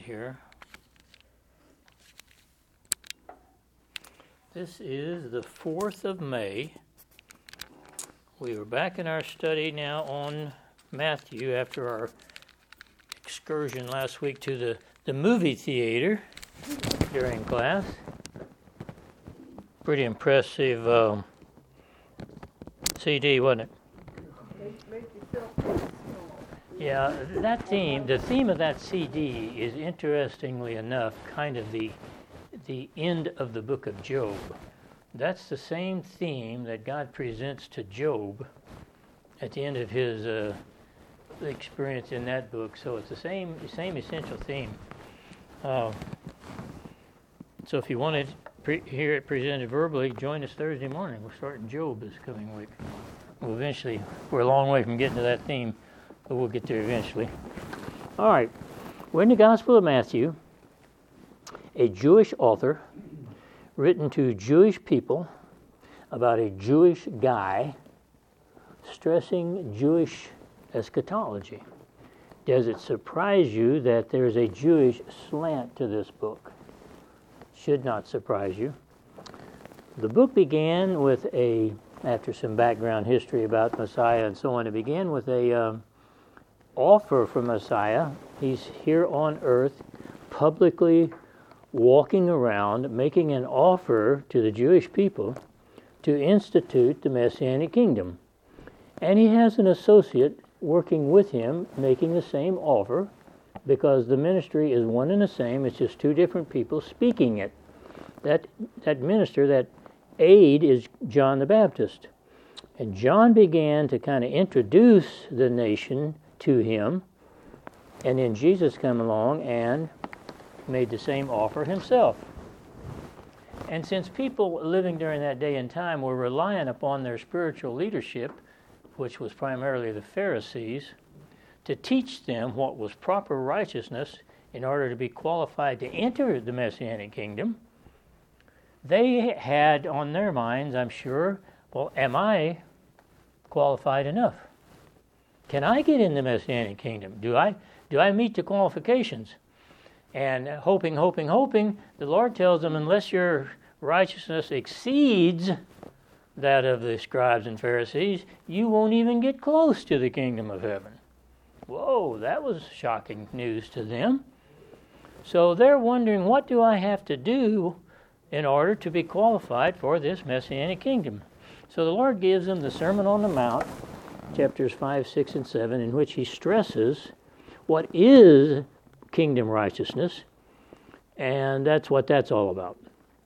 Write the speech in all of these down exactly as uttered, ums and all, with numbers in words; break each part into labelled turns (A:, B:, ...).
A: here. This is the fourth of May. We are back in our study now on Matthew after our excursion last week to the, the movie theater during class. Pretty impressive um, C D, wasn't it? Yeah, that theme, the theme of that C D is, interestingly enough, kind of the the end of the book of Job. That's the same theme that God presents to Job at the end of his uh, experience in that book. So it's the same same essential theme. Uh, so if you want to pre- hear it presented verbally, join us Thursday morning. We're starting Job this coming week. We'll eventually, we're a long way from getting to that theme, but we'll get there eventually. All right, we're in the Gospel of Matthew, a Jewish author written to Jewish people about a Jewish guy stressing Jewish eschatology. Does it surprise you that there's a Jewish slant to this book? Should not surprise you. The book began with a, after some background history about Messiah and so on, it began with a um, offer for Messiah. He's here on earth publicly walking around making an offer to the Jewish people to institute the Messianic kingdom. And he has an associate working with him making the same offer, because the ministry is one and the same. It's just two different people speaking it. That that minister, that aide, is John the Baptist. And John began to kind of introduce the nation to him, and then Jesus came along and made the same offer himself. And since people living during that day and time were relying upon their spiritual leadership, which was primarily the Pharisees, to teach them what was proper righteousness in order to be qualified to enter the Messianic kingdom, they had on their minds, I'm sure, well, am I qualified enough? Can I get in the Messianic kingdom? Do I do I meet the qualifications? And hoping, hoping, hoping, the Lord tells them, unless your righteousness exceeds that of the scribes and Pharisees, you won't even get close to the kingdom of heaven. Whoa, that was shocking news to them. So they're wondering, what do I have to do in order to be qualified for this Messianic kingdom? So the Lord gives them the Sermon on the Mount, chapters five, six, and seven, in which he stresses what is kingdom righteousness, and that's what that's all about.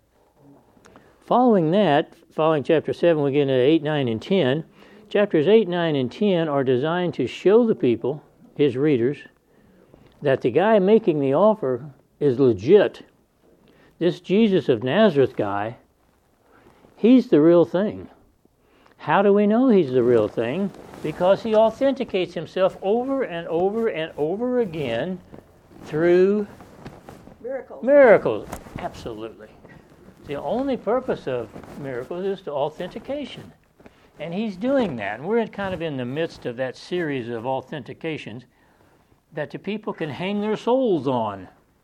A: Following that, following chapter seven, we get into eight, nine, and ten. Chapters eight, nine, and ten are designed to show the people, his readers, that the guy making the offer is legit. This Jesus of Nazareth guy, he's the real thing. How do we know he's the real thing? Because he authenticates himself over and over and over again through
B: miracles.
A: Miracles, absolutely. The only purpose of miracles is to authentication. And he's doing that. And we're kind of in the midst of that series of authentications that the people can hang their souls on.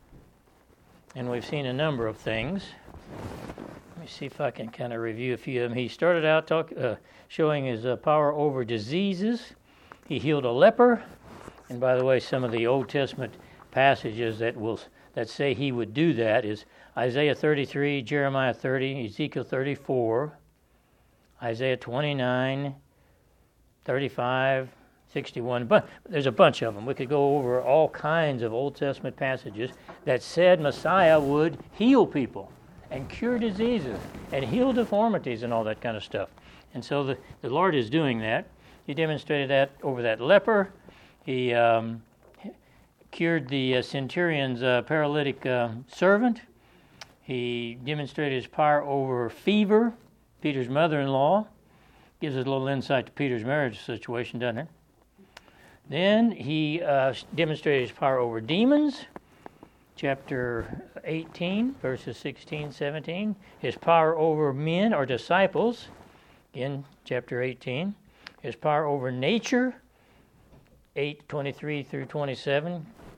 A: And we've seen a number of things. Let me see if I can kind of review a few of them. He started out talk, uh, showing his uh, power over diseases. He healed a leper. And by the way, some of the Old Testament passages that will that say he would do that is Isaiah thirty-three, Jeremiah thirty, Ezekiel thirty-four, Isaiah twenty-nine, thirty-five, sixty-one. But there's a bunch of them. We could go over all kinds of Old Testament passages that said Messiah would heal people and cure diseases and heal deformities and all that kind of stuff. And so the, the Lord is doing that. He demonstrated that over that leper. He um, cured the uh, centurion's uh, paralytic uh, servant. He demonstrated his power over fever, Peter's mother-in-law. Gives us a little insight to Peter's marriage situation, doesn't it? Then he uh, demonstrated his power over demons, chapter eighteen, verses sixteen, seventeen. His power over men or disciples, again, chapter eighteen. His power over nature, eight, twenty-three through twenty-seven.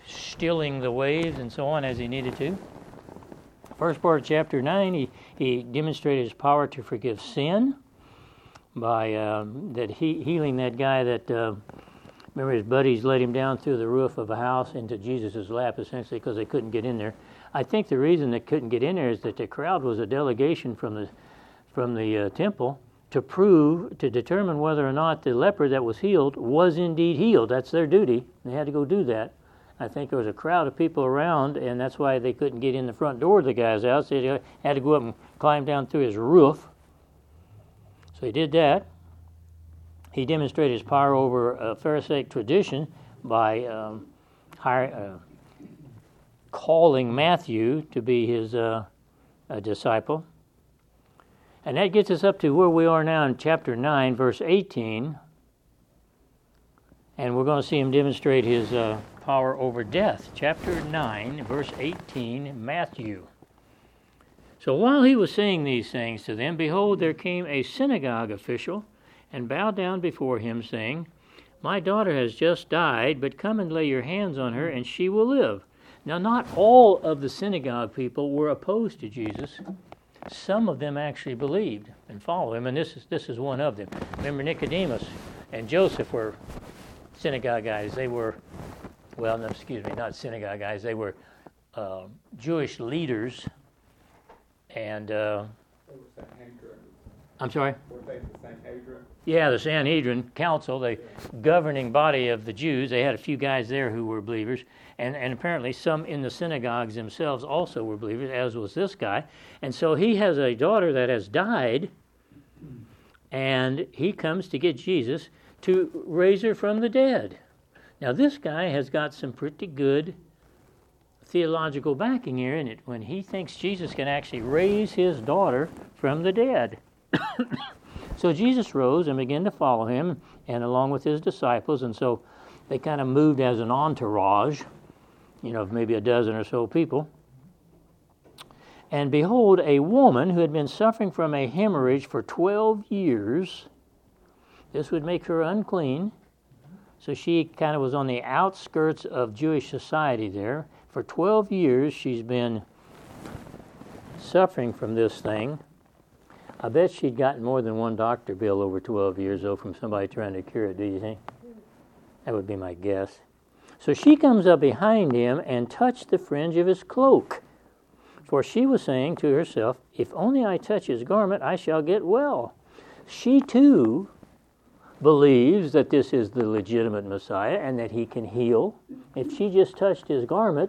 A: stilling the waves and so on as he needed to. First part of chapter nine, he, he demonstrated his power to forgive sin by um, that he, healing that guy that, uh, remember his buddies let him down through the roof of a house into Jesus' lap, essentially, because they couldn't get in there. I think the reason they couldn't get in there is that the crowd was a delegation from the from the uh, temple to prove, to determine whether or not the leper that was healed was indeed healed. That's their duty. They had to go do that. I think there was a crowd of people around, and that's why they couldn't get in the front door of the guy's house. They had to go up and climb down through his roof. So he did that. He demonstrated his power over a Pharisaic tradition by um, hire, uh, calling Matthew to be his uh, a disciple. And that gets us up to where we are now in chapter nine, verse eighteen. And we're going to see him demonstrate his uh, power over death. Chapter nine, verse eighteen, Matthew. So while he was saying these things to them, behold, there came a synagogue official and bowed down before him, saying, My daughter has just died, but come and lay your hands on her, and she will live. Now, not all of the synagogue people were opposed to Jesus. Some of them actually believed and followed him, and this is this is one of them. Remember, Nicodemus and Joseph were synagogue guys. They were, well, no, excuse me, not synagogue guys. They were uh, Jewish leaders, and uh,
B: They were Sanhedrin.
A: I'm sorry?
B: Were they the Sanhedrin?
A: Yeah, the Sanhedrin Council, the governing body of the Jews. They had a few guys there who were believers, and, and apparently some in the synagogues themselves also were believers, as was this guy. And so he has a daughter that has died, and he comes to get Jesus to raise her from the dead. Now, this guy has got some pretty good theological backing here in it when he thinks Jesus can actually raise his daughter from the dead. So Jesus rose and began to follow him, and along with his disciples, and so they kind of moved as an entourage, you know, of maybe a dozen or so people. And behold, a woman who had been suffering from a hemorrhage for twelve years, this would make her unclean, so she kind of was on the outskirts of Jewish society there. For twelve years she's been suffering from this thing. I bet she'd gotten more than one doctor bill over twelve years, though, from somebody trying to cure it, do you think? That would be my guess. So she comes up behind him and touched the fringe of his cloak. For she was saying to herself, if only I touch his garment, I shall get well. She, too, believes that this is the legitimate Messiah and that he can heal. If she just touched his garment,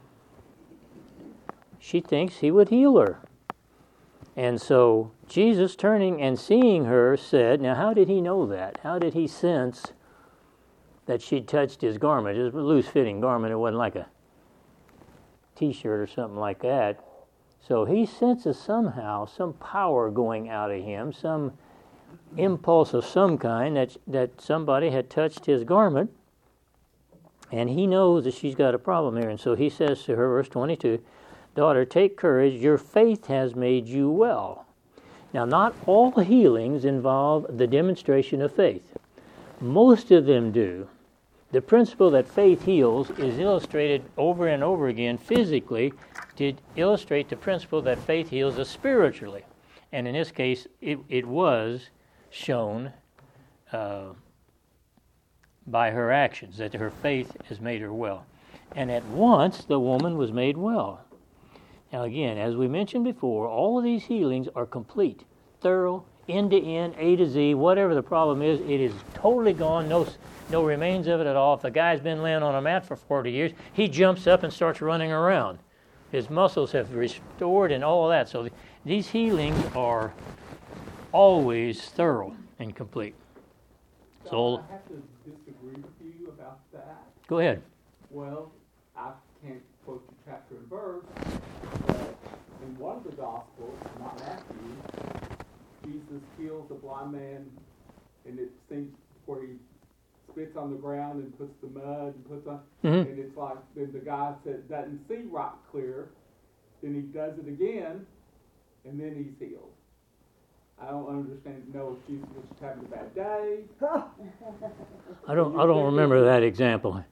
A: she thinks he would heal her. And so Jesus, turning and seeing her, said, now how did he know that? How did he sense that she'd touched his garment? It was a loose-fitting garment. It wasn't like a T-shirt or something like that. So he senses somehow some power going out of him, some impulse of some kind that that somebody had touched his garment, and he knows that she's got a problem here. And so he says to her, verse twenty-two, daughter, take courage, your faith has made you well. Now, not all healings involve the demonstration of faith. Most of them do. The principle that faith heals is illustrated over and over again physically to illustrate the principle that faith heals us spiritually. And in this case, it, it was shown uh, by her actions that her faith has made her well. And at once, the woman was made well. Now again, as we mentioned before, all of these healings are complete, thorough, end to end, A to Z, whatever the problem is, it is totally gone, no no remains of it at all. If the guy's been laying on a mat for forty years, he jumps up and starts running around. His muscles have restored and all of that. So th- these healings are always thorough and complete. So
B: I have to disagree with you about that.
A: Go ahead.
B: Well, I can't quote you chapter and verse, but in one of the Gospels, not Matthew, Jesus heals a blind man, and it seems where he spits on the ground and puts the mud and puts on,
A: Mm-hmm.
B: and it's like, then the guy said, doesn't see right clear, then he does it again, and then he's healed. I don't understand, know if Jesus was just having a bad day.
A: I don't I don't remember that example.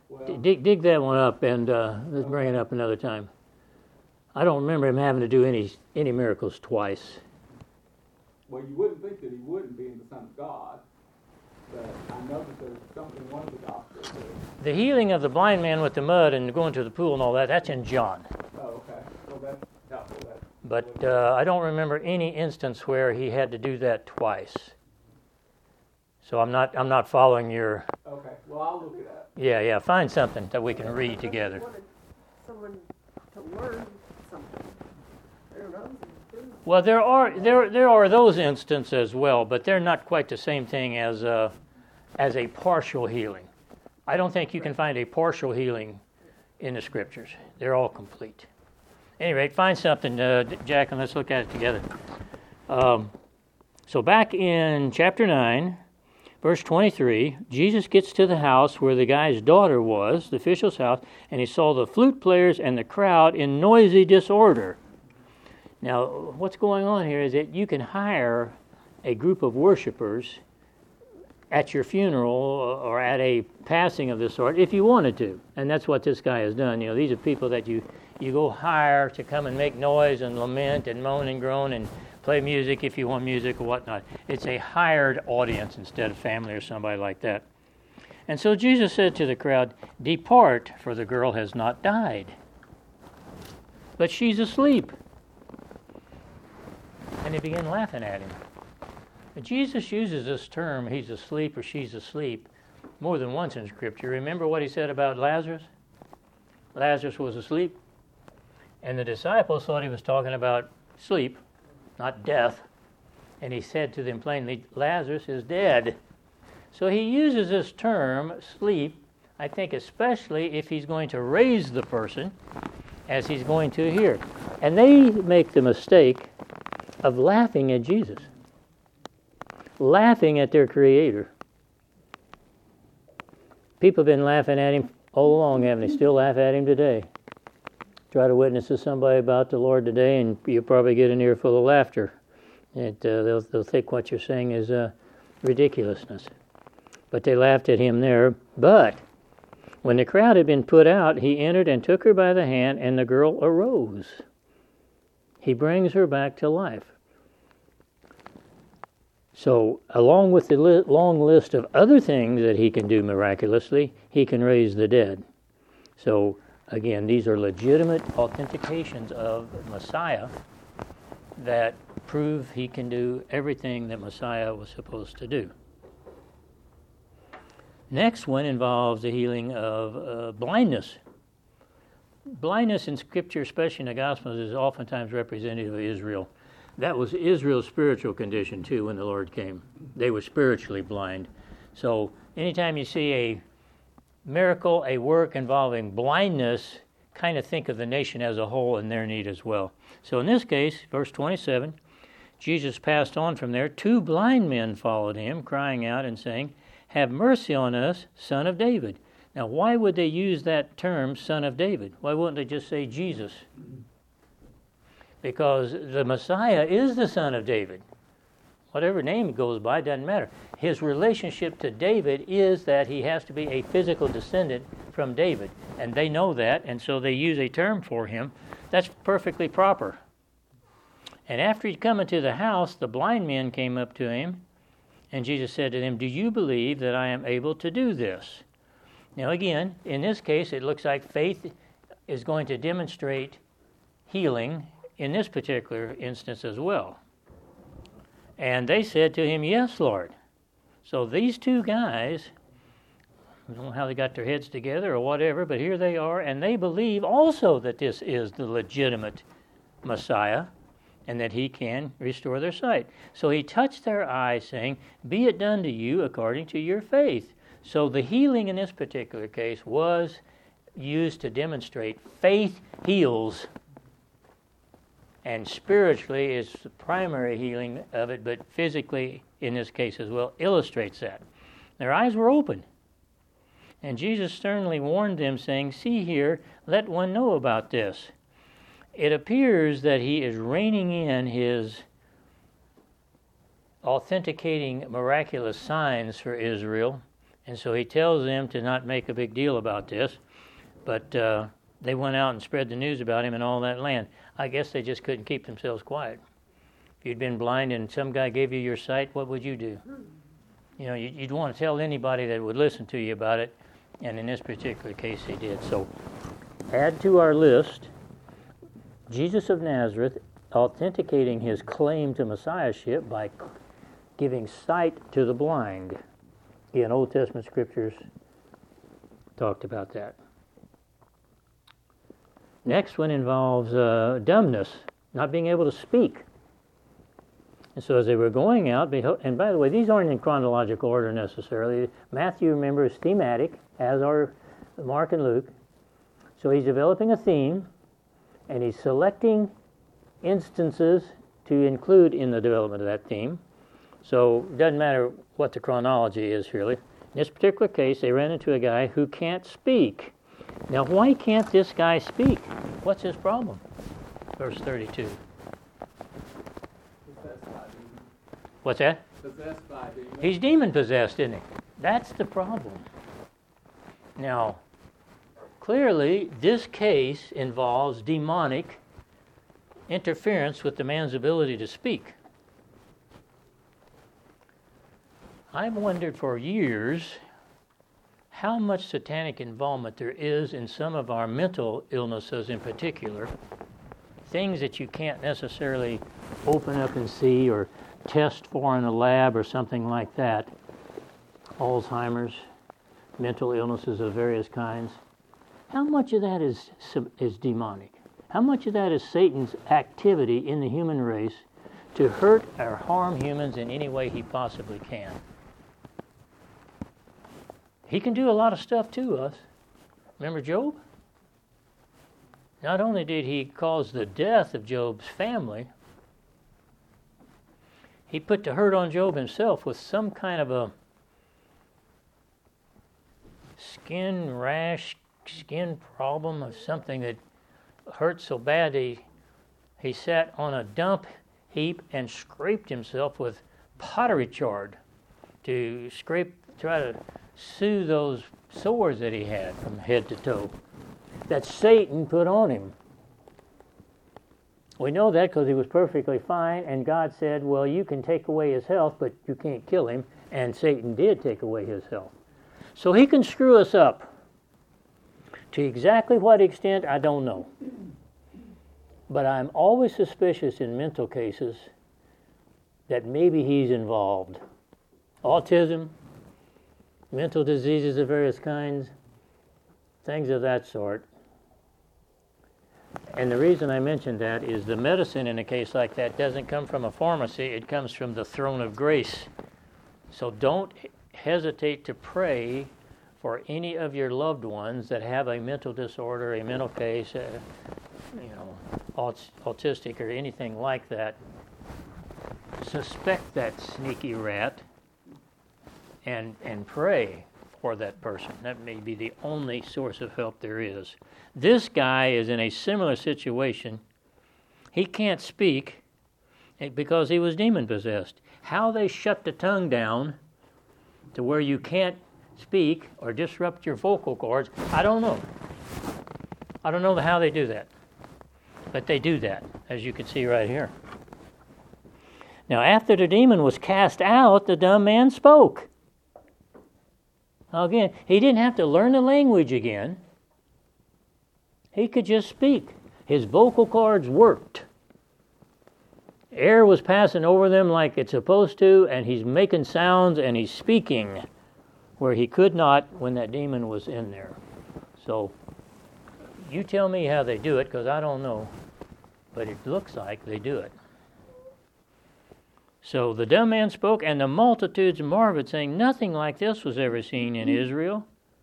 B: Well,
A: dig, dig that one up, and uh, let's bring it up another time. I don't remember him having to do any any miracles twice.
B: well, you wouldn't think that he wouldn't, being the Son of God. But I know that there's something in one of the Gospels. That,
A: The healing of the blind man with the mud and going to the pool and all that, that's in John.
B: oh, okay. Well, that's helpful. That,
A: But uh, I don't remember any instance where he had to do that twice. So I'm not I'm not following your.
B: okay. Well, I'll look it up.
A: Yeah, yeah. Find something that we can read together.
C: Wanted someone to learn something. I don't know.
A: Well, there are there there are those instances as well, but they're not quite the same thing as a, as a partial healing. I don't think you can find a partial healing in the Scriptures. They're all complete. At any rate, find something, uh, Jack, and let's look at it together. Um, so back in chapter nine, verse twenty-three, Jesus gets to the house where the guy's daughter was, the official's house, and he saw the flute players and the crowd in noisy disorder. Now, what's going on here is that you can hire a group of worshipers at your funeral or at a passing of this sort if you wanted to. And that's what this guy has done. You know, these are people that you, you go hire to come and make noise and lament and moan and groan and play music if you want music or whatnot. It's a hired audience instead of family or somebody like that. And so Jesus said to the crowd, "Depart, for the girl has not died, but she's asleep." And they began laughing at him. And Jesus uses this term, he's asleep or she's asleep, more than once in Scripture. Remember what he said about Lazarus? Lazarus was asleep. And the disciples thought he was talking about sleep, not death. And he said to them plainly, Lazarus is dead. So he uses this term, sleep, I think especially if he's going to raise the person, as he's going to here. And they make the mistake of laughing at Jesus, laughing at their Creator. People have been laughing at him all along, haven't they? Still laugh at him today. Try to witness to somebody about the Lord today, and you'll probably get an earful of laughter. It, uh, they'll, they'll think what you're saying is uh, ridiculousness. But they laughed at him there. But when the crowd had been put out, he entered and took her by the hand, and the girl arose. He brings her back to life. So, along with the li- long list of other things that he can do miraculously, he can raise the dead. So, again, these are legitimate authentications of Messiah that prove he can do everything that Messiah was supposed to do. Next one involves the healing of uh, blindness. Blindness in Scripture, especially in the Gospels, is oftentimes representative of Israel. That was Israel's spiritual condition, too, when the Lord came. They were spiritually blind. So anytime you see a miracle, a work involving blindness, kind of think of the nation as a whole and their need as well. So in this case, verse twenty-seven, Jesus passed on from there. Two blind men followed him, crying out and saying, "Have mercy on us, Son of David." Now, why would they use that term, Son of David? Why wouldn't they just say Jesus? Because the Messiah is the Son of David. Whatever name he goes by, doesn't matter. His relationship to David is that he has to be a physical descendant from David. And they know that, and so they use a term for him. That's perfectly proper. And after he'd come into the house, the blind men came up to him, and Jesus said to them, "Do you believe that I am able to do this?" Now again, in this case, it looks like faith is going to demonstrate healing in this particular instance as well. And they said to him, "Yes, Lord." So these two guys, I don't know how they got their heads together or whatever, but here they are, and they believe also that this is the legitimate Messiah and that he can restore their sight. So he touched their eyes, saying, "Be it done to you according to your faith." So the healing in this particular case was used to demonstrate faith heals, and spiritually is the primary healing of it, but physically, in this case as well, illustrates that. Their eyes were open. And Jesus sternly warned them, saying, "See here, let one know about this." It appears that he is reining in his authenticating miraculous signs for Israel And so he tells them to not make a big deal about this, but uh, they went out and spread the news about him in all that land. I guess they just couldn't keep themselves quiet. If you'd been blind and some guy gave you your sight, what would you do? You know, you'd want to tell anybody that would listen to you about it, and in this particular case they did. So add to our list Jesus of Nazareth authenticating his claim to messiahship by giving sight to the blind. Again, Old Testament scriptures talked about that. Next one involves uh, dumbness, not being able to speak. And so as they were going out, and by the way, these aren't in chronological order necessarily. Matthew, remember, is thematic, as are Mark and Luke. So he's developing a theme, and he's selecting instances to include in the development of that theme. So it doesn't matter what the chronology is, really. In this particular case, they ran into a guy who can't speak. Now, why can't this guy speak? What's his problem? Verse thirty-two.
B: Possessed by demons.
A: What's that?
B: Possessed by demons.
A: He's demon-possessed, isn't he? That's the problem. Now, clearly, this case involves demonic interference with the man's ability to speak. I've wondered for years how much satanic involvement there is in some of our mental illnesses in particular, things that you can't necessarily open up and see or test for in a lab or something like that. Alzheimer's, mental illnesses of various kinds. How much of that is is demonic? How much of that is Satan's activity in the human race to hurt or harm humans in any way he possibly can? He can do a lot of stuff to us. Remember Job? Not only did he cause the death of Job's family, he put the hurt on Job himself with some kind of a skin rash, skin problem or something that hurt so bad he, he sat on a dump heap and scraped himself with pottery chard to scrape, try to soothe those sores that he had from head to toe that Satan put on him. We know that because he was perfectly fine, and God said, well, you can take away his health, but you can't kill him, and Satan did take away his health. So he can screw us up. To exactly what extent, I don't know. But I'm always suspicious in mental cases that maybe he's involved. Autism, mental diseases of various kinds, things of that sort. And the reason I mention that is the medicine in a case like that doesn't come from a pharmacy, it comes from the throne of grace. So don't hesitate to pray for any of your loved ones that have a mental disorder, a mental case, uh, you know, aut- autistic or anything like that. Suspect that sneaky rat and and pray for that person. That may be the only source of help there is. This guy is in a similar situation. He can't speak because he was demon-possessed. How they shut the tongue down to where you can't speak or disrupt your vocal cords, I don't know. I don't know how they do that. But they do that, as you can see right here. Now, after the demon was cast out, the dumb man spoke. Now, again, he didn't have to learn the language again. He could just speak. His vocal cords worked. Air was passing over them like it's supposed to, and he's making sounds and he's speaking where he could not when that demon was in there. So, you tell me how they do it, because I don't know. But it looks like they do it. So the dumb man spoke, and the multitudes marveled, saying, nothing like this was ever seen in Israel.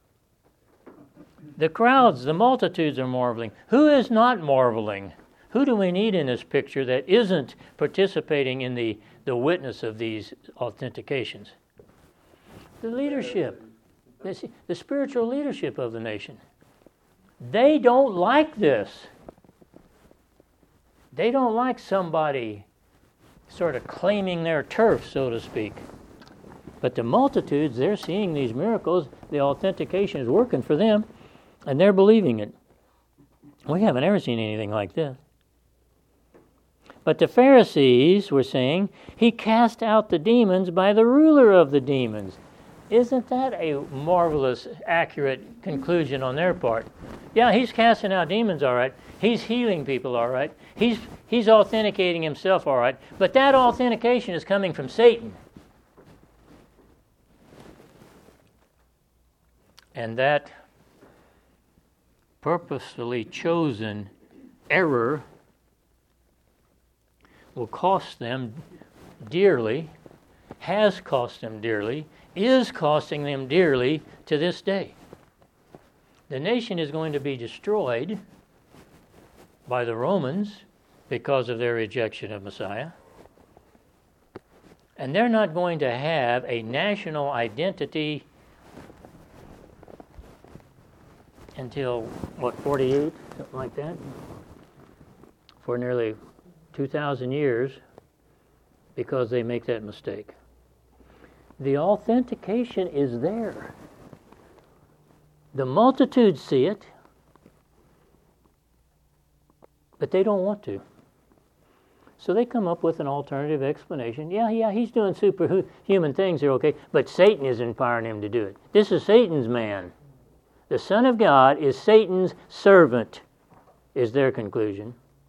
A: The crowds, the multitudes are marveling. Who is not marveling? Who do we need in this picture that isn't participating in the, the witness of these authentications? The leadership, the, the spiritual leadership of the nation. They don't like this. They don't like somebody sort of claiming their turf, so to speak. But the multitudes, they're seeing these miracles. The authentication is working for them, and they're believing it. We haven't ever seen anything like this. But the Pharisees were saying, he cast out the demons by the ruler of the demons. Isn't that a marvelous, accurate conclusion on their part? Yeah, he's casting out demons, all right. He's healing people, all right. He's, he's authenticating himself, all right. But that authentication is coming from Satan. And that purposefully chosen error will cost them dearly, has cost them dearly, is costing them dearly to this day. The nation is going to be destroyed by the Romans because of their rejection of Messiah. And they're not going to have a national identity until, what, forty-eight, something like that? For nearly two thousand years, because they make that mistake. The authentication is there. The multitudes see it, but they don't want to. So they come up with an alternative explanation. Yeah, yeah, he's doing superhuman things here, okay, but Satan is empowering him to do it. This is Satan's man. The Son of God is Satan's servant, is their conclusion.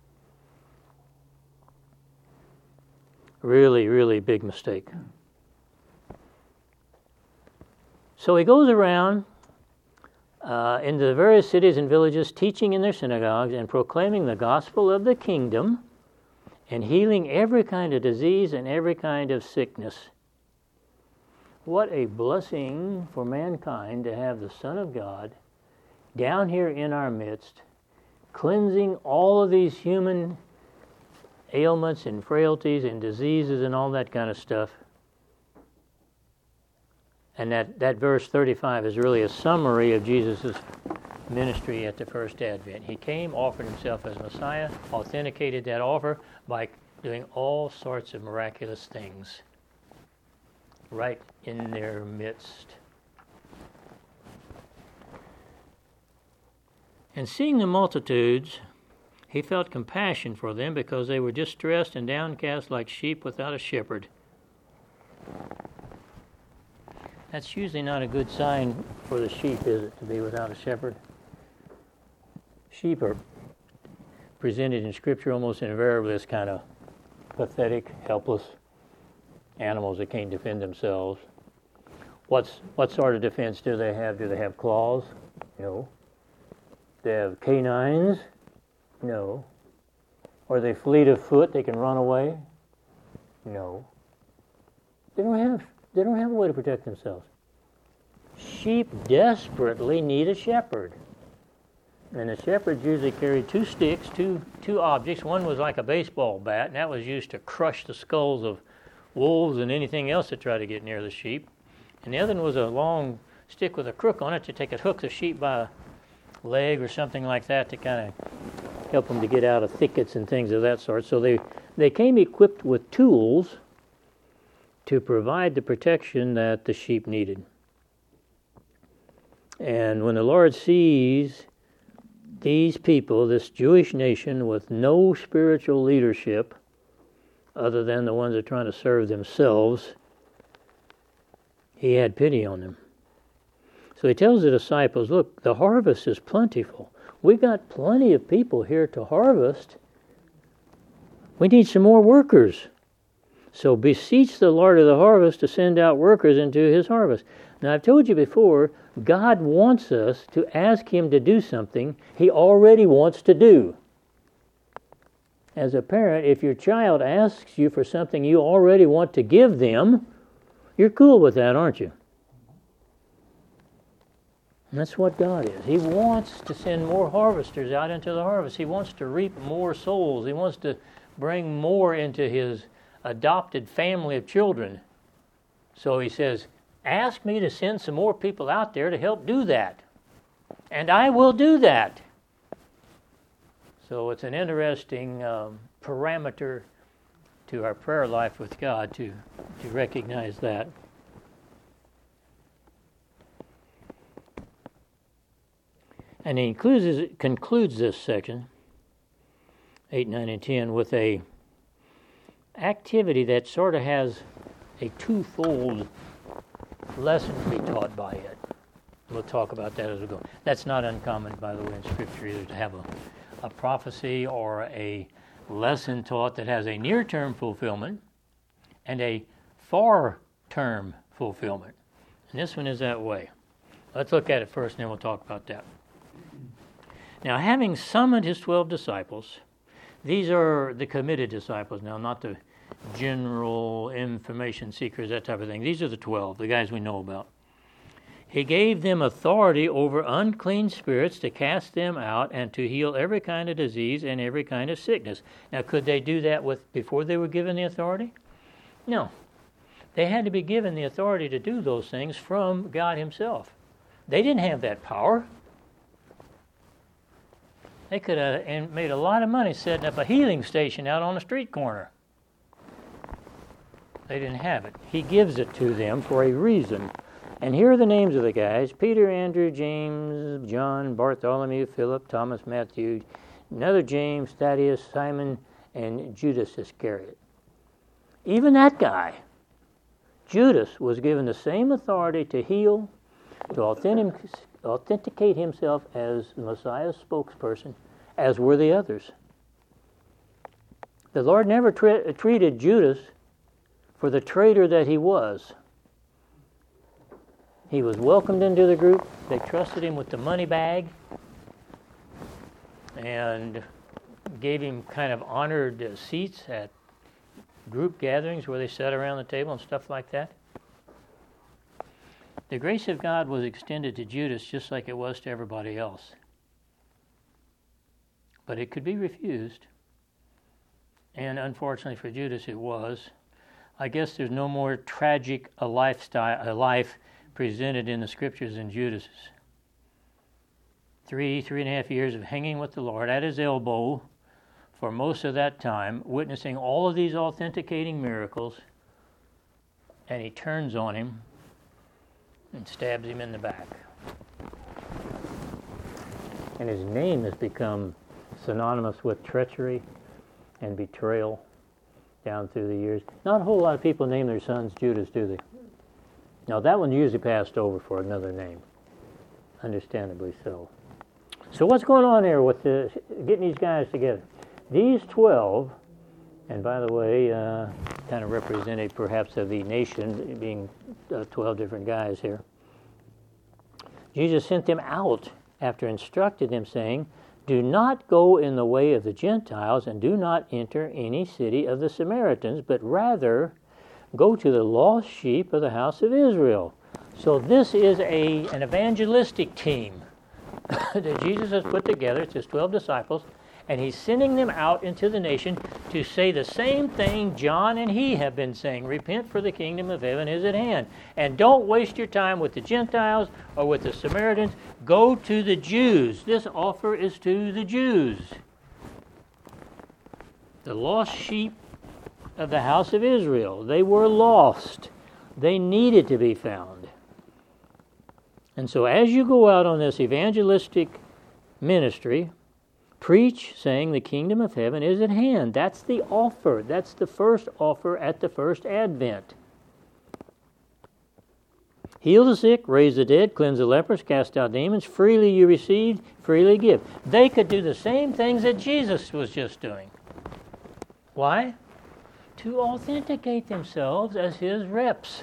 A: Really, really big mistake. So he goes around uh, into the various cities and villages, teaching in their synagogues and proclaiming the gospel of the kingdom and healing every kind of disease and every kind of sickness. What a blessing for mankind to have the Son of God down here in our midst, cleansing all of these human ailments and frailties and diseases and all that kind of stuff. And that, that verse thirty-five is really a summary of Jesus' ministry at the first advent. He came, offered himself as Messiah, authenticated that offer by doing all sorts of miraculous things right in their midst. And seeing the multitudes, he felt compassion for them because they were distressed and downcast like sheep without a shepherd. That's usually not a good sign for the sheep, is it, to be without a shepherd? Sheep are presented in Scripture almost invariably as kind of pathetic, helpless animals that can't defend themselves. What's what sort of defense do they have? Do they have claws? No. Do they have canines? No. Are they fleet of foot? They can run away? No. They don't have they don't have a way to protect themselves. Sheep desperately need a shepherd. And the shepherds usually carried two sticks, two two objects. One was like a baseball bat, and that was used to crush the skulls of wolves and anything else that tried to get near the sheep. And the other one was a long stick with a crook on it to take and hook the sheep by a leg or something like that to kind of help them to get out of thickets and things of that sort. So they, they came equipped with tools to provide the protection that the sheep needed. And when the Lord sees these people, this Jewish nation with no spiritual leadership other than the ones that are trying to serve themselves, he had pity on them. So he tells the disciples, look, the harvest is plentiful. We've got plenty of people here to harvest. We need some more workers. So beseech the Lord of the harvest to send out workers into his harvest. Now, I've told you before, God wants us to ask him to do something he already wants to do. As a parent, if your child asks you for something you already want to give them, you're cool with that, aren't you? And that's what God is. He wants to send more harvesters out into the harvest. He wants to reap more souls. He wants to bring more into his adopted family of children. So he says, ask me to send some more people out there to help do that. And I will do that. So it's an interesting um, parameter to our prayer life with God to, to recognize that. And he includes, concludes this section, eight, nine, and ten, with a activity that sort of has a twofold lesson to be taught by it. We'll talk about that as we go. That's not uncommon, by the way, in Scripture either, to have a, a prophecy or a lesson taught that has a near-term fulfillment and a far-term fulfillment. And this one is that way. Let's look at it first, and then we'll talk about that. Now, having summoned his twelve disciples, these are the committed disciples now, not the general information seekers, that type of thing. These are the twelve, the guys we know about. He gave them authority over unclean spirits to cast them out and to heal every kind of disease and every kind of sickness. Now, could they do that with before they were given the authority? No. They had to be given the authority to do those things from God himself. They didn't have that power. They could have made a lot of money setting up a healing station out on a street corner. They didn't have it. He gives it to them for a reason. And here are the names of the guys: Peter, Andrew, James, John, Bartholomew, Philip, Thomas, Matthew, another James, Thaddeus, Simon, and Judas Iscariot. Even that guy, Judas, was given the same authority to heal, to authentic, authenticate himself as the Messiah's spokesperson, as were the others. The Lord never tre- treated Judas for the traitor that he was. He was welcomed into the group. They trusted him with the money bag and gave him kind of honored uh, seats at group gatherings where they sat around the table and stuff like that. The grace of God was extended to Judas just like it was to everybody else. But it could be refused. And unfortunately for Judas, it was. I guess there's no more tragic a lifestyle, a life presented in the Scriptures than Judas's. Three, three and a half years of hanging with the Lord at his elbow for most of that time, witnessing all of these authenticating miracles, and he turns on him and stabs him in the back. And his name has become synonymous with treachery and betrayal down through the years. Not a whole lot of people name their sons Judas, do they? Now, that one's usually passed over for another name. Understandably so. So what's going on here with the, getting these guys together? These twelve, and by the way, uh, kind of represented perhaps of the nation, being uh, twelve different guys here. Jesus sent them out after instructed them, saying, "Do not go in the way of the Gentiles, and do not enter any city of the Samaritans, but rather go to the lost sheep of the house of Israel." So this is a an evangelistic team that Jesus has put together. It's his twelve disciples, and he's sending them out into the nation to say the same thing John and he have been saying: repent, for the kingdom of heaven is at hand. And don't waste your time with the Gentiles or with the Samaritans. Go to the Jews. This offer is to the Jews, the lost sheep of the house of Israel. They were lost. They needed to be found. And so as you go out on this evangelistic ministry, preach, saying the kingdom of heaven is at hand. That's the offer. That's the first offer at the first advent. Heal the sick, raise the dead, cleanse the lepers, cast out demons. Freely you received, freely give. They could do the same things that Jesus was just doing. Why? To authenticate themselves as his reps.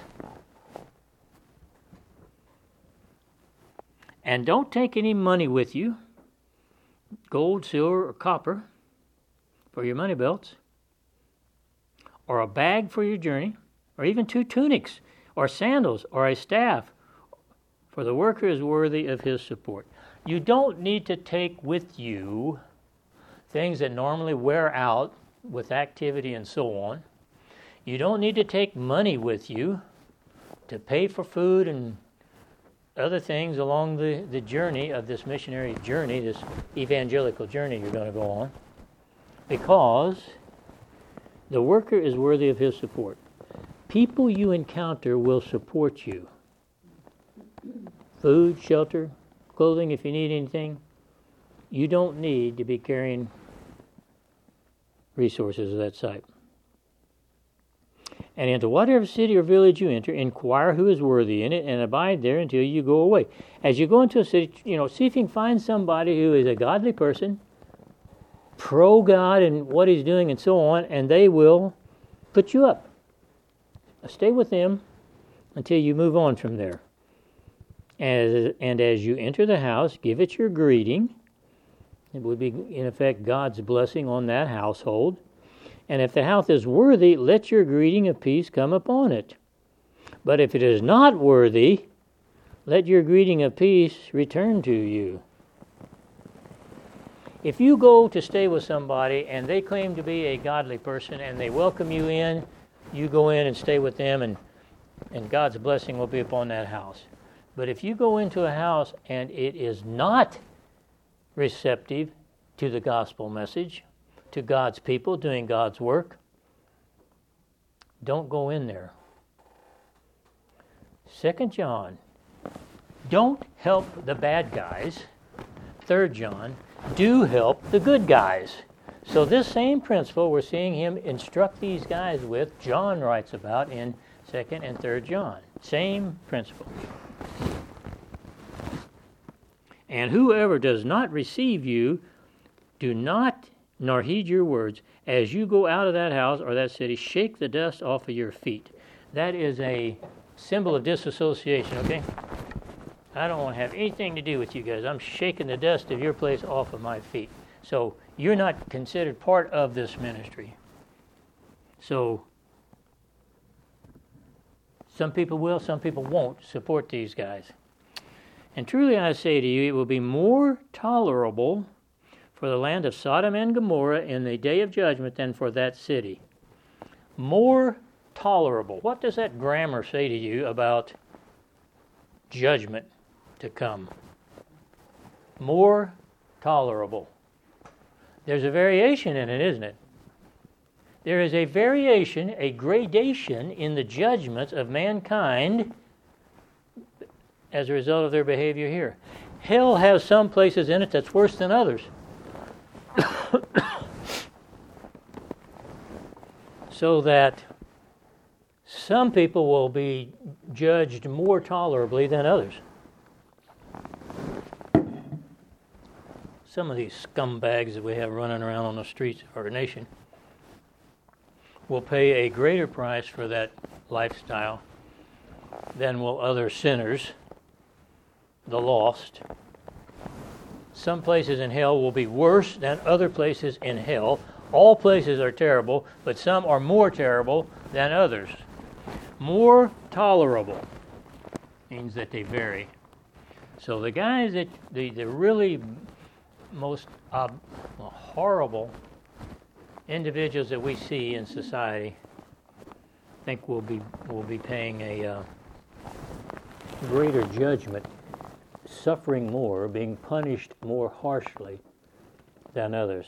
A: And don't take any money with you, gold, silver, or copper, for your money belts, or a bag for your journey, or even two tunics, or sandals, or a staff, for the worker is worthy of his support. You don't need to take with you things that normally wear out with activity and so on. You don't need to take money with you to pay for food and other things along the, the journey of this missionary journey, this evangelical journey you're going to go on, because the worker is worthy of his support. People you encounter will support you. Food, shelter, clothing if you need anything, you don't need to be carrying resources of that type. And into whatever city or village you enter, inquire who is worthy in it, and abide there until you go away. As you go into a city, you know, see if you can find somebody who is a godly person, pro-God and what he's doing and so on, and they will put you up. Stay with them until you move on from there. As, and as you enter the house, give it your greeting. It would be, in effect, God's blessing on that household. And if the house is worthy, let your greeting of peace come upon it. But if it is not worthy, let your greeting of peace return to you. If you go to stay with somebody and they claim to be a godly person and they welcome you in, you go in and stay with them, and, and God's blessing will be upon that house. But if you go into a house and it is not receptive to the gospel message, to God's people doing God's work, don't go in there. Second John, don't help the bad guys. Third John, do help the good guys. So this same principle we're seeing him instruct these guys with, John writes about in Second and Third John. Same principle. And whoever does not receive you, do not nor heed your words. As you go out of that house or that city, shake the dust off of your feet. That is a symbol of disassociation, okay? I don't want to have anything to do with you guys. I'm shaking the dust of your place off of my feet. So you're not considered part of this ministry. So some people will, some people won't support these guys. And truly I say to you, it will be more tolerable for the land of Sodom and Gomorrah in the day of judgment than for that city. More tolerable. What does that grammar say to you about judgment to come? More tolerable. There's a variation in it, isn't it? There is a variation, a gradation in the judgments of mankind as a result of their behavior here. Hell has some places in it that's worse than others. So that some people will be judged more tolerably than others. Some of these scumbags that we have running around on the streets of our nation will pay a greater price for that lifestyle than will other sinners, the lost. Some places in hell will be worse than other places in hell. All places are terrible, but some are more terrible than others. More tolerable means that they vary. So the guys that, the, the really most uh, horrible individuals that we see in society, I think will be will be paying a uh, greater judgment, suffering more, being punished more harshly than others.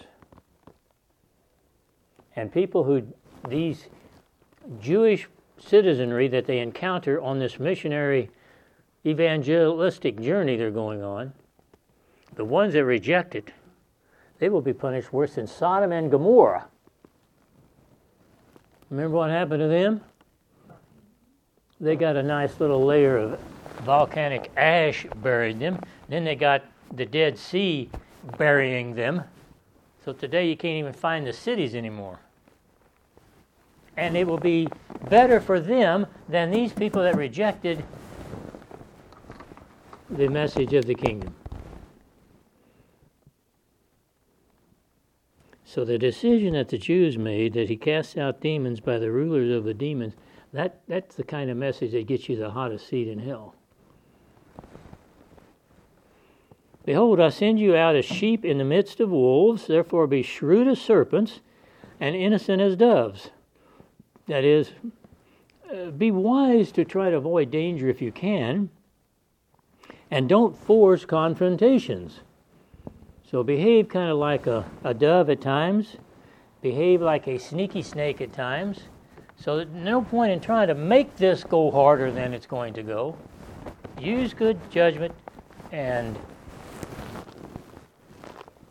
A: And people who, these Jewish citizenry that they encounter on this missionary evangelistic journey they're going on, the ones that reject it, they will be punished worse than Sodom and Gomorrah. Remember what happened to them? They got a nice little layer of volcanic ash buried them. Then they got the Dead Sea burying them. So today you can't even find the cities anymore. And it will be better for them than these people that rejected the message of the kingdom. So the decision that the Jews made, that he casts out demons by the rulers of the demons, that, that's the kind of message that gets you the hottest seat in hell. Behold, I send you out as sheep in the midst of wolves, therefore be shrewd as serpents and innocent as doves. That is, uh, be wise to try to avoid danger if you can, and don't force confrontations. So behave kind of like a, a dove at times, behave like a sneaky snake at times, so that no point in trying to make this go harder than it's going to go. Use good judgment and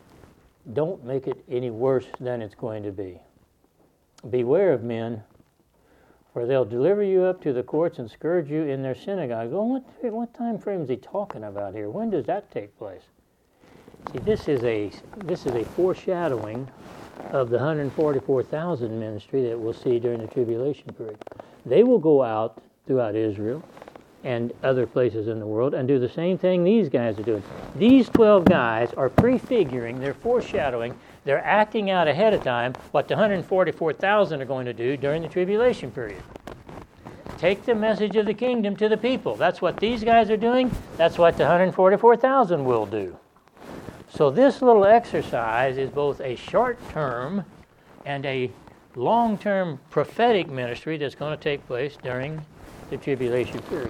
A: don't make it any worse than it's going to be. Beware of men, for they'll deliver you up to the courts and scourge you in their synagogues. Well, what, what time frame is he talking about here? When does that take place? See, this is a this is a foreshadowing of the one hundred forty-four thousand ministry that we'll see during the tribulation period. They will go out throughout Israel and other places in the world and do the same thing these guys are doing. These twelve guys are prefiguring, they're foreshadowing, they're acting out ahead of time what the one hundred forty-four thousand are going to do during the tribulation period. Take the message of the kingdom to the people. That's what these guys are doing. That's what the one hundred forty-four thousand will do. So this little exercise is both a short-term and a long-term prophetic ministry that's going to take place during the tribulation period.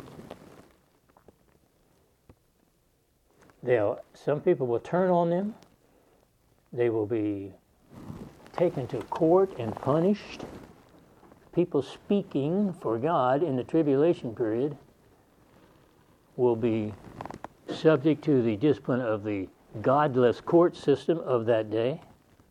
A: They'll, some people will turn on them. They will be taken to court and punished. People speaking for God in the tribulation period will be subject to the discipline of the godless court system of that day.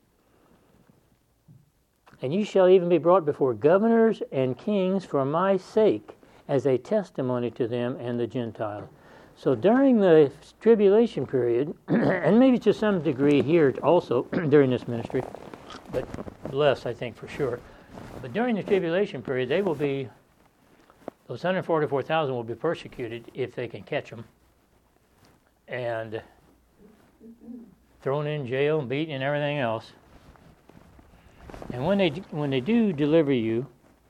A: And you shall even be brought before governors and kings for my sake, as a testimony to them and the Gentiles. So during the tribulation period, and maybe to some degree here also during this ministry, but less, I think, for sure. But during the tribulation period, they will be, those one hundred forty-four thousand will be persecuted if they can catch them, and thrown in jail and beaten and everything else. And when they when they do deliver you,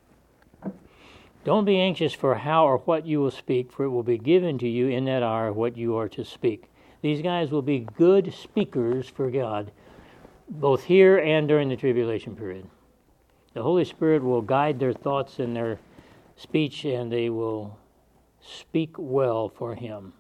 A: don't be anxious for how or what you will speak, for it will be given to you in that hour what you are to speak. These guys will be good speakers for God, both here and during the tribulation period. The Holy Spirit will guide their thoughts and their speech, and they will speak well for Him.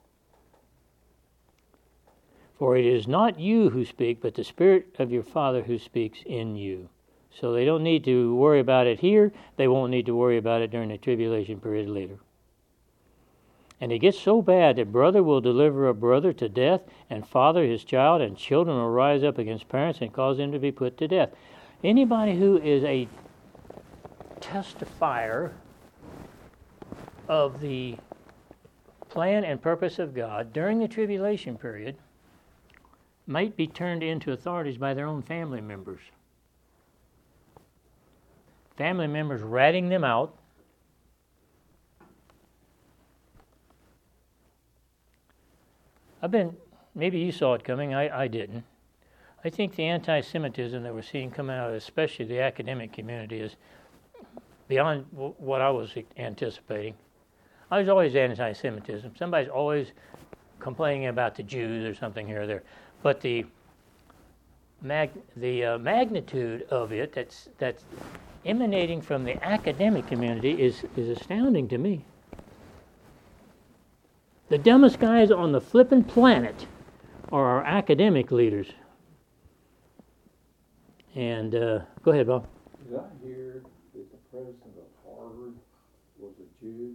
A: For it is not you who speak, but the Spirit of your Father who speaks in you. So they don't need to worry about it here. They won't need to worry about it during the tribulation period later. And it gets so bad that brother will deliver a brother to death, and father his child, and children will rise up against parents and cause them to be put to death. Anybody who is a testifier of the plan and purpose of God during the tribulation period might be turned into authorities by their own family members. Family members ratting them out. I've been, maybe you saw it coming, I, I didn't. I think the anti-Semitism that we're seeing come out, especially the academic community, is beyond w- what I was anticipating. I was always anti-Semitism. Somebody's always complaining about the Jews or something here or there. But the mag, the uh, magnitude of it that's that's emanating from the academic community is, is astounding to me. The dumbest guys on the flippin' planet are our academic leaders. And uh, go ahead, Bob.
D: Did I hear that the president of Harvard was a Jew?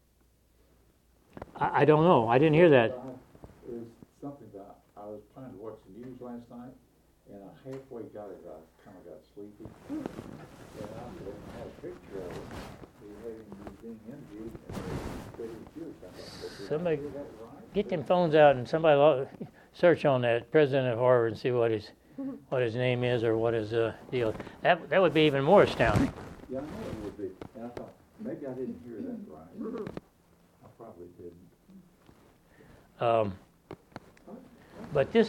A: I, I don't know. I didn't hear that.
D: It was something that I was trying to watch the news last night, and I halfway got it. I kind of got sleepy, and I had a picture of him. He had him being interviewed, and he said he was Jewish. I thought, did
A: Somebody
D: I hear that right?
A: get them phones out and somebody lo- search on that president of Harvard and see what his what his name is or what his uh, deal. That that would be even more astounding.
D: Yeah, I know it would be. And I thought, maybe I didn't hear that right. I probably didn't.
A: Um, but this,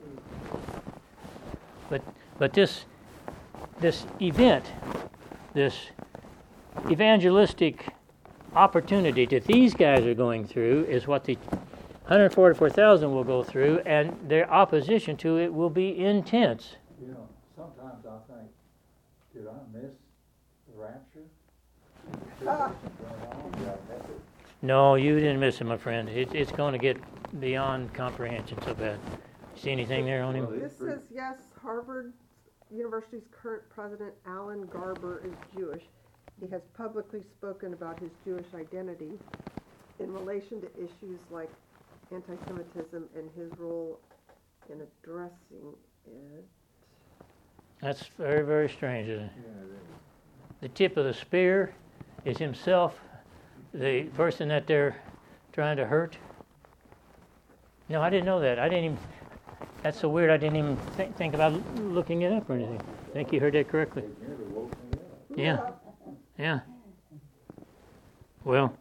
A: but but this this event, this evangelistic opportunity that these guys are going through is what the one hundred forty-four thousand will go through, and their opposition to it will be intense.
D: You know, sometimes I think, did I miss the rapture? Did I miss it?
A: No, you didn't miss it, my friend. It, it's going to get beyond comprehension so bad. See anything there on him?
C: This says, yes, Harvard University's current president, Alan Garber, is Jewish. He has publicly spoken about his Jewish identity in relation to issues like anti-Semitism and his role in addressing it.
A: That's very, very strange, isn't it?
D: Yeah,
A: The tip of the spear is himself the person that they're trying to hurt. No, I didn't know that. I didn't even, that's so weird, I didn't even think, think about looking it up or anything. I think you heard that correctly.
D: they nearly woke me up.
A: Yeah, yeah. Well,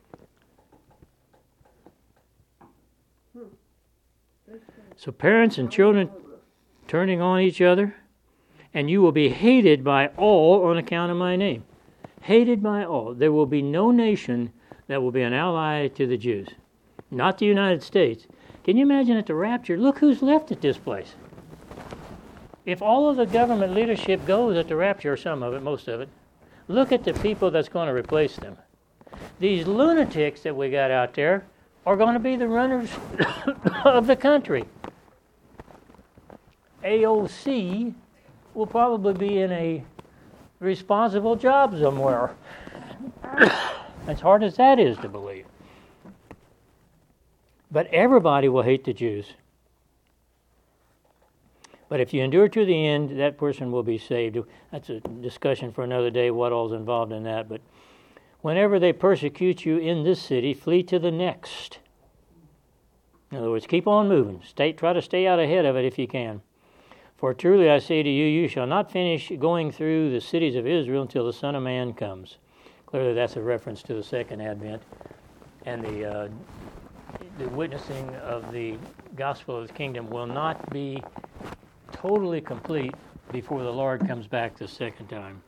A: so parents and children turning on each other, and you will be hated by all on account of my name. Hated by all. There will be no nation that will be an ally to the Jews. Not the United States. Can you imagine at the rapture? Look who's left at this place. If all of the government leadership goes at the rapture, or some of it, most of it, look at the people that's going to replace them. These lunatics that we got out there are going to be the runners of the country. A O C will probably be in a responsible job somewhere. As hard as that is to believe. But everybody will hate the Jews. But if you endure to the end, that person will be saved. That's a discussion for another day, what all's involved in that. But whenever they persecute you in this city, flee to the next. In other words, keep on moving. Stay, try to stay out ahead of it if you can. For truly I say to you, you shall not finish going through the cities of Israel until the Son of Man comes. Clearly that's a reference to the second advent and the uh, the witnessing of the gospel of the kingdom will not be totally complete before the Lord comes back the second time.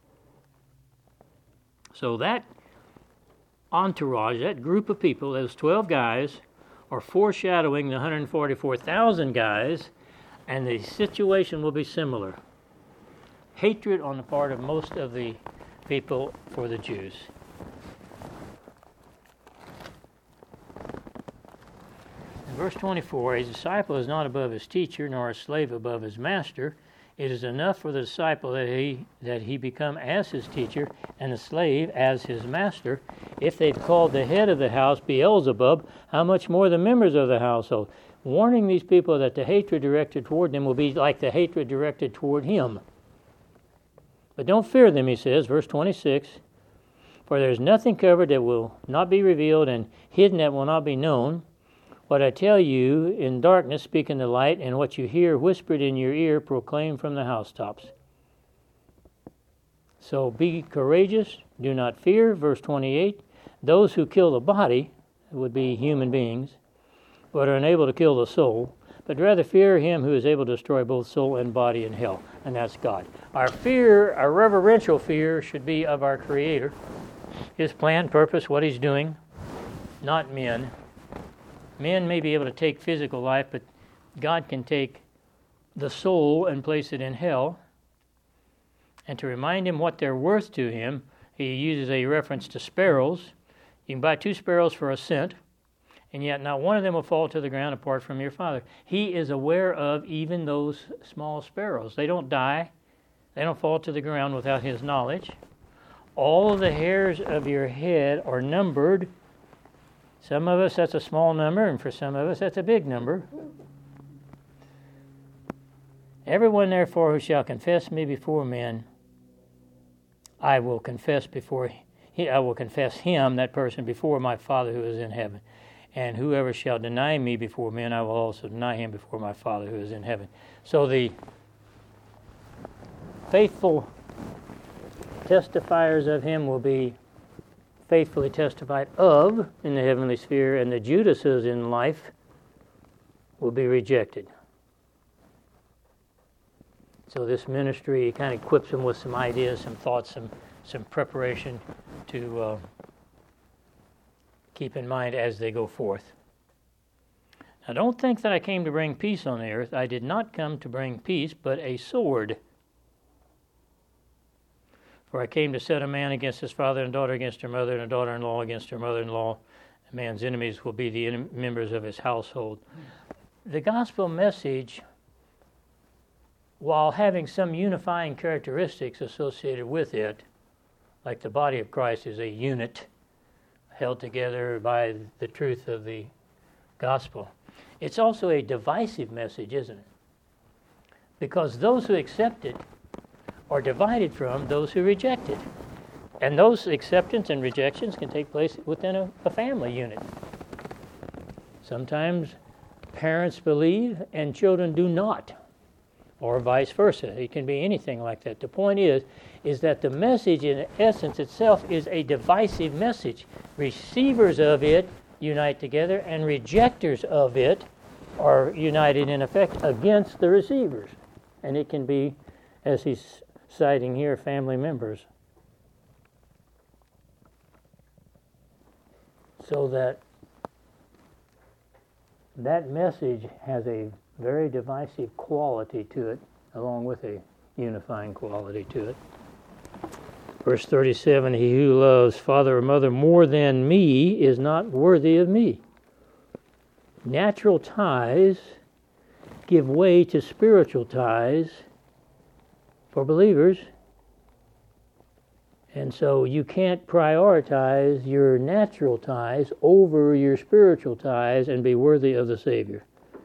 A: So that entourage, that group of people, those twelve guys, are foreshadowing the one hundred forty-four thousand guys, and the situation will be similar. Hatred on the part of most of the people for the Jews. In verse twenty-four, a disciple is not above his teacher, nor a slave above his master. It is enough for the disciple that he that he become as his teacher, and the slave as his master. If they've called the head of the house Beelzebub, how much more the members of the household? Warning these people that the hatred directed toward them will be like the hatred directed toward him. But don't fear them, he says, verse twenty-six, for there is nothing covered that will not be revealed, and hidden that will not be known. What I tell you in darkness, speak in the light, and what you hear whispered in your ear, proclaim from the housetops. So be courageous, do not fear. Verse twenty-eight, those who kill the body would be human beings, but are unable to kill the soul, but rather fear him who is able to destroy both soul and body in hell, and that's God. Our fear, our reverential fear, should be of our Creator, His plan, purpose, what He's doing, not men. Men may be able to take physical life, but God can take the soul and place it in hell. And to remind him what they're worth to him, he uses a reference to sparrows. You can buy two sparrows for a cent, and yet not one of them will fall to the ground apart from your Father. He is aware of even those small sparrows. They don't die. They don't fall to the ground without his knowledge. All of the hairs of your head are numbered. Some of us, that's a small number, and for some of us, that's a big number. Everyone, therefore, who shall confess me before men, I will confess before he, I will confess him, that person, before my Father who is in heaven. And whoever shall deny me before men, I will also deny him before my Father who is in heaven. So the faithful testifiers of him will be faithfully testified of in the heavenly sphere, and the Judases in life will be rejected. So this ministry kind of equips them with some ideas, some thoughts, some some preparation to uh, keep in mind as they go forth. Now don't think that I came to bring peace on the earth. I did not come to bring peace, but a sword. For I came to set a man against his father, and a daughter against her mother, and a daughter-in-law against her mother-in-law. A man's enemies will be the en- members of his household. The gospel message, while having some unifying characteristics associated with it, like the body of Christ is a unit held together by the truth of the gospel, it's also a divisive message, isn't it? because those who accept it are divided from those who reject it. And those acceptance and rejections can take place within a, a family unit. Sometimes parents believe and children do not, or vice versa. It can be anything like that. The point is, is that the message in essence itself is a divisive message. Receivers of it unite together, and rejectors of it are united in effect against the receivers. And it can be, as he's citing here, family members. So that that message has a very divisive quality to it, along with a unifying quality to it. Verse thirty-seven, he who loves father or mother more than me is not worthy of me. Natural ties give way to spiritual ties for believers. And so you can't prioritize your natural ties over your spiritual ties and be worthy of the Savior.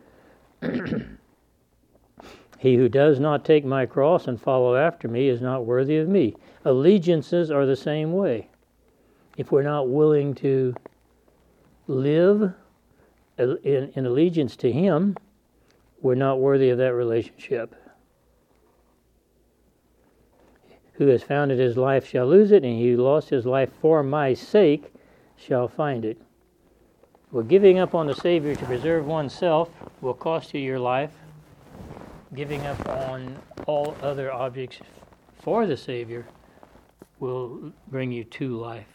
A: He who does not take my cross and follow after me is not worthy of me. Allegiances are the same way. If we're not willing to live in, in allegiance to Him, we're not worthy of that relationship. Who has founded his life shall lose it, and he who lost his life for my sake shall find it. Well, giving up on the Savior to preserve oneself will cost you your life. Giving up on all other objects for the Savior will bring you to life.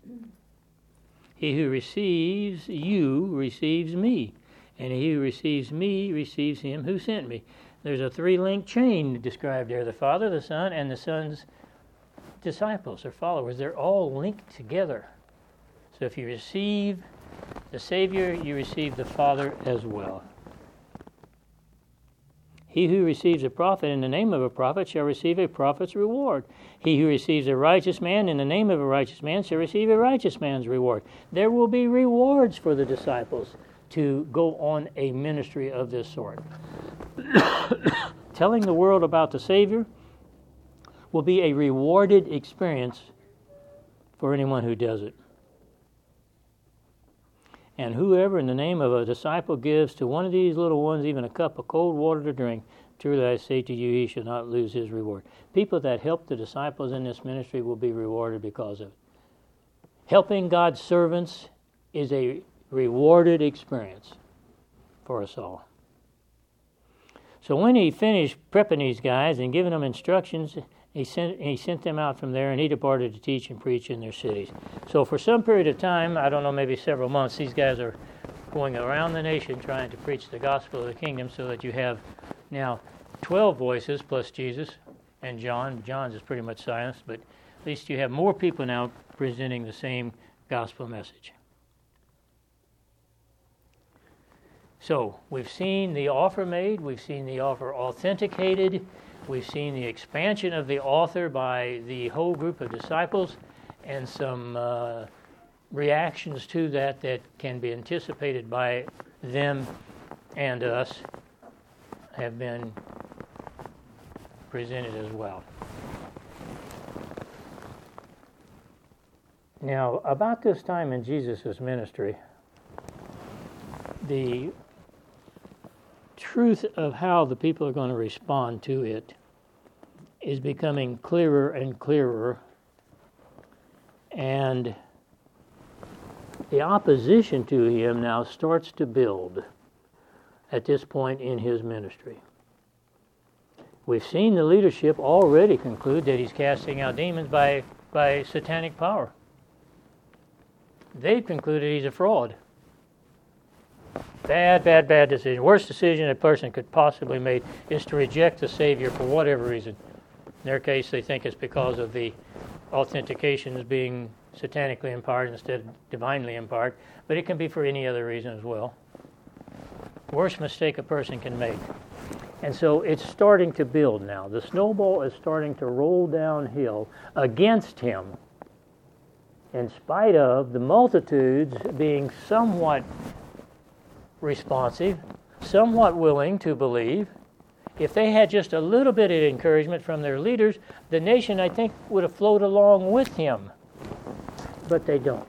A: He who receives you receives me, and he who receives me receives him who sent me. There's a three-link chain described there. The Father, the Son, and the Son's disciples or followers. They're all linked together. So if you receive the Savior, you receive the Father as well. He who receives a prophet in the name of a prophet shall receive a prophet's reward. He who receives a righteous man in the name of a righteous man shall receive a righteous man's reward. There will be rewards for the disciples to go on a ministry of this sort. Telling the world about the Savior will be a rewarded experience for anyone who does it. And whoever in the name of a disciple gives to one of these little ones even a cup of cold water to drink, truly I say to you, he shall not lose his reward. People that help the disciples in this ministry will be rewarded because of it. Helping God's servants is a rewarded experience for us all. So when he finished prepping these guys and giving them instructions, he sent he sent them out from there, and he departed to teach and preach in their cities. So for some period of time, I don't know, maybe several months, these guys are going around the nation trying to preach the gospel of the kingdom, so that you have now twelve voices plus Jesus and John. John's is pretty much silenced, but at least you have more people now presenting the same gospel message. So we've seen the offer made, we've seen the offer authenticated, we've seen the expansion of the author by the whole group of disciples, and some uh, reactions to that that can be anticipated by them and us have been presented as well. Now, about this time in Jesus' ministry, the truth of how the people are going to respond to it is becoming clearer and clearer, and the opposition to him now starts to build at this point in his ministry. We've seen the leadership already conclude that he's casting out demons by, by satanic power. They've concluded he's a fraud. Bad, bad, bad decision. Worst decision a person could possibly make is to reject the Savior for whatever reason. In their case, they think it's because of the authentications being satanically imparted instead of divinely imparted, but it can be for any other reason as well. Worst mistake a person can make. And so it's starting to build now. The snowball is starting to roll downhill against him, in spite of the multitudes being somewhat responsive, somewhat willing to believe, if they had just a little bit of encouragement from their leaders, the nation, I think, would have flowed along with him. But they don't.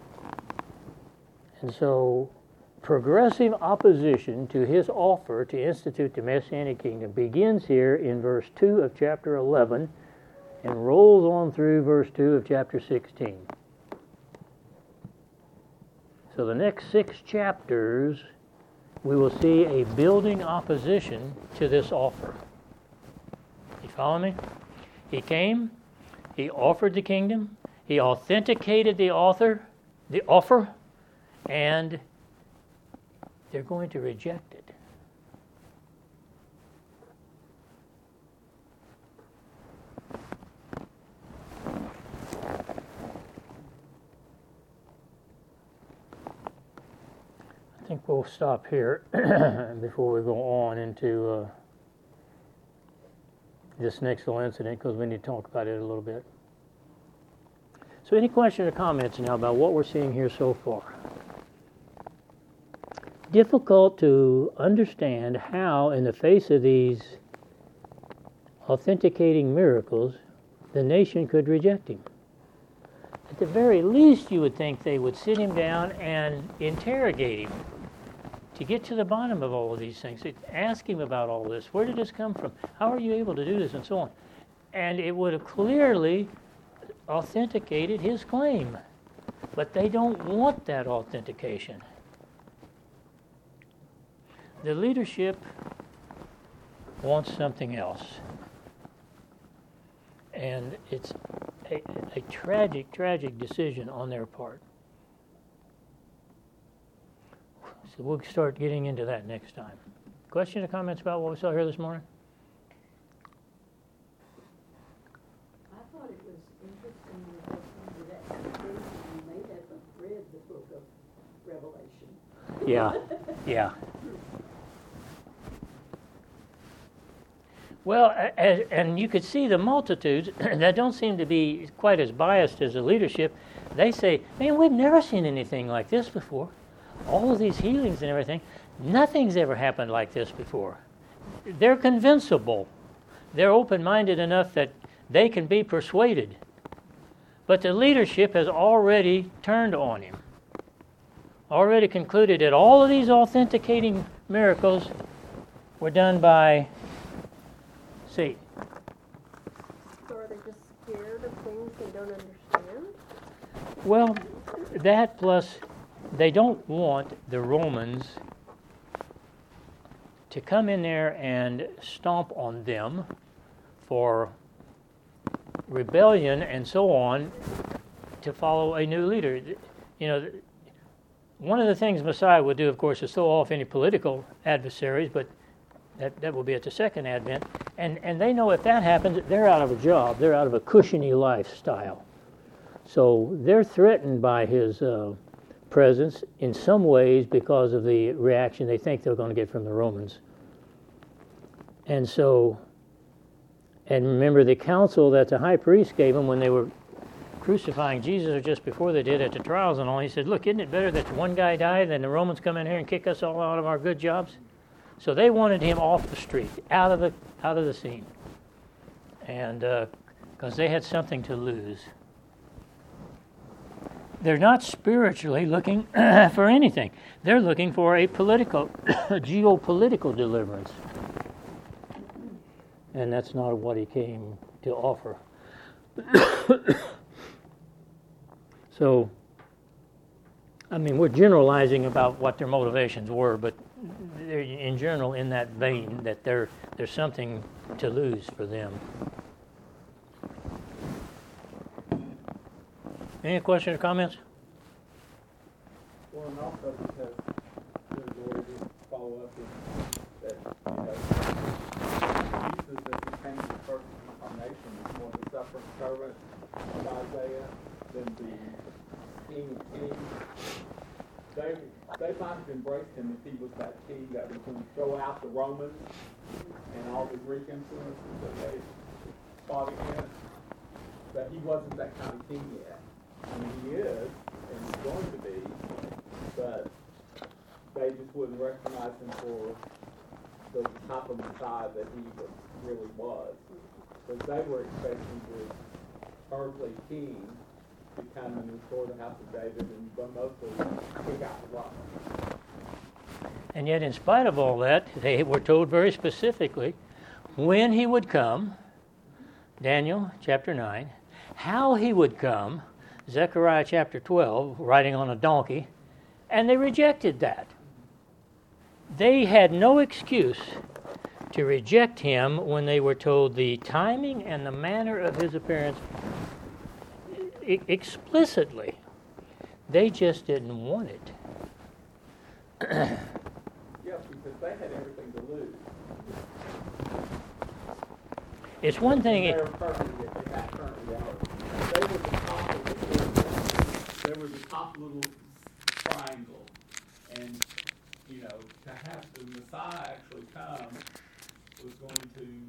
A: And so, progressive opposition to his offer to institute the Messianic kingdom begins here in verse two of chapter eleven and rolls on through verse two of chapter sixteen. So the next six chapters, we will see a building opposition to this offer. You follow me? He came, he offered the kingdom, he authenticated the author, the offer, and they're going to reject it. I think we'll stop here before we go on into uh, this next little incident, because we need to talk about it a little bit. So any questions or comments now about what we're seeing here so far? Difficult to understand how, in the face of these authenticating miracles, the nation could reject him. At the very least, you would think they would sit him down and interrogate him to get to the bottom of all of these things. Ask him about all this. Where did this come from? How are you able to do this? And so on. And it would have clearly authenticated his claim. But they don't want that authentication. The leadership wants something else. And it's a, a tragic, tragic decision on their part. So we'll start getting into that next time. Questions or comments about what we saw here this morning?
E: I thought it was interesting that under that conversation they haven't read the book of Revelation.
A: Yeah, yeah. Well, as, and you could see the multitudes that don't seem to be quite as biased as the leadership. They say, man, we've never seen anything like this before. All of these healings and everything, nothing's ever happened like this before. They're convincible. They're open-minded enough that they can be persuaded. But the leadership has already turned on him. Already concluded that all of these authenticating miracles were done by Satan.
C: So are they just scared of things they don't understand?
A: Well, that plus they don't want the Romans to come in there and stomp on them for rebellion and so on to follow a new leader. You know, one of the things Messiah would do, of course, is throw off any political adversaries, but that, that will be at the second advent. And, and they know if that happens, they're out of a job. They're out of a cushiony lifestyle. So they're threatened by his uh, presence in some ways because of the reaction they think they're going to get from the Romans. And so, and remember the counsel that the high priest gave them when they were crucifying Jesus, or just before they did at the trials and all. He said, look, isn't it better that one guy die than the Romans come in here and kick us all out of our good jobs? So they wanted him off the street, out of the out of the scene, and because uh, they had something to lose. They're not spiritually looking for anything. They're looking for a political, geopolitical deliverance. And that's not what he came to offer. So, I mean, we're generalizing about what their motivations were, but they're in general in that vein, that there there's something to lose for them. Any questions or comments?
B: Well, and also because the Lord did follow up with that, you know, Jesus as he came to the first incarnation is more the suffering servant of Isaiah than the King of Kings. They, they might have embraced him if he was that king that was going to throw out the Romans and all the Greek influences that they fought against. But he wasn't that kind of king yet. I mean, he is, and he's going to be, but they just wouldn't recognize him for the type of Messiah that he was, really was. Because they were expecting this earthly king to come and restore the house of David and but mostly kick out the rock.
A: And yet, in spite of all that, they were told very specifically when he would come, Daniel chapter nine, how he would come, Zechariah chapter twelve, riding on a donkey, and they rejected that. They had no excuse to reject him when they were told the timing and the manner of his appearance e- explicitly. They just didn't want it.
B: Yes, because they had everything to lose.
A: It's one thing.
B: They
A: It,
B: were currently, in that current reality. They were the top of the pyramid. They were the top little triangle. And, you know, to have the Messiah actually come was going to